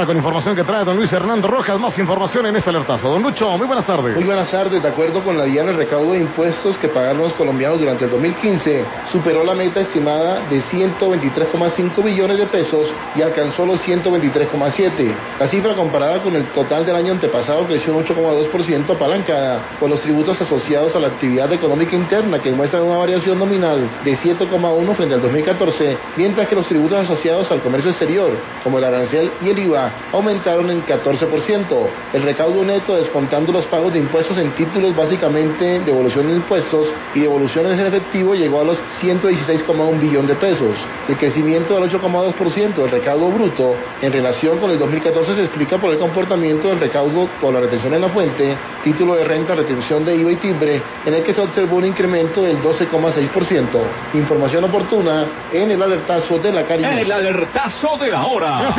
ahora con información que trae don Luis Hernando Rojas. Más información en este alertazo. Don Lucho, muy buenas tardes. Muy buenas tardes. De acuerdo con la DIAN, el recaudo de impuestos que pagaron los colombianos durante el 2015 superó la meta estimada de 123,5 billones de pesos y alcanzó los 123,7. La cifra comparada con el total del año antepasado creció un 8,2%, apalancada por los tributos asociados a la actividad económica interna, que muestran una variación nominal de 7,1 frente al 2014, mientras que los tributos asociados al comercio exterior, como el arancel y el IVA, aumentaron en 14%. El recaudo neto, descontando los pagos de impuestos en títulos, básicamente devolución de impuestos y devoluciones en efectivo, llegó a los 116,1 billón de pesos. El crecimiento del 8,2% del recaudo bruto en relación con el 2014 se explica por el comportamiento del recaudo por la retención en la fuente, título de renta, retención de IVA y timbre, en el que se observó un incremento del 12,6%. Información oportuna en el alertazo de la Caridad. El alertazo de la hora.